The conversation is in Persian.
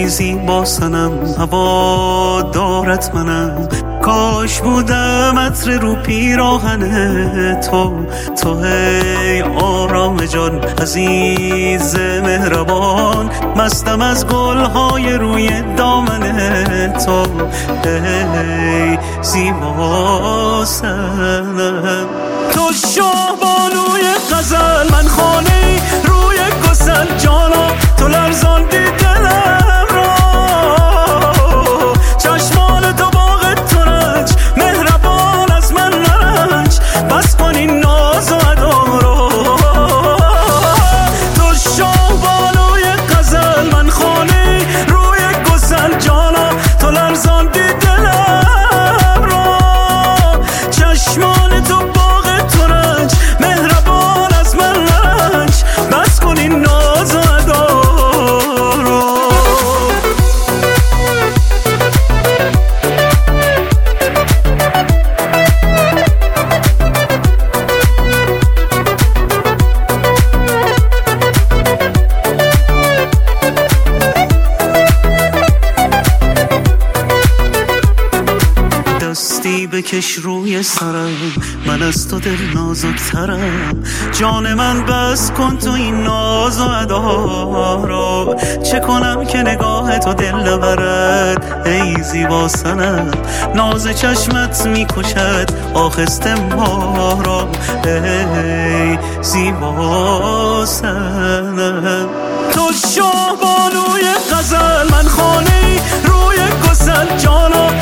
زیبا سنم، هوا دارت منم. کاش بودم عطر رو پیراهن تو هی آرام جان، عزیز مهربان. مستم از گلهای روی دامن تو، هی زیبا سنم. تو شاه بانوی غزل، من خانه روی گسل جانا. تو لرزاندی دلم را، چشمان تو باغ ترنج، مهربان از من نرنج. بس کن این ناز و ادا را. تو شاه بانوی غزل، من خانه روی گسل جانا. تو لرزاندی دلم را، چشمان تو باغ ترنج، مهربان از من نرنج. بس کن این ناز و ادا را. دستی بکش روی سرم، من از تو دل نازکترم. جان من بس کن تو این ناز و ادا را. چه کنم که نگاه تو دل نبرد ای زیبا سنم. ناز چشمت میکشد آخسته ما را، ای زیبا سنم. تو شاه بانوی غزل، من خانه روی گسل جانا.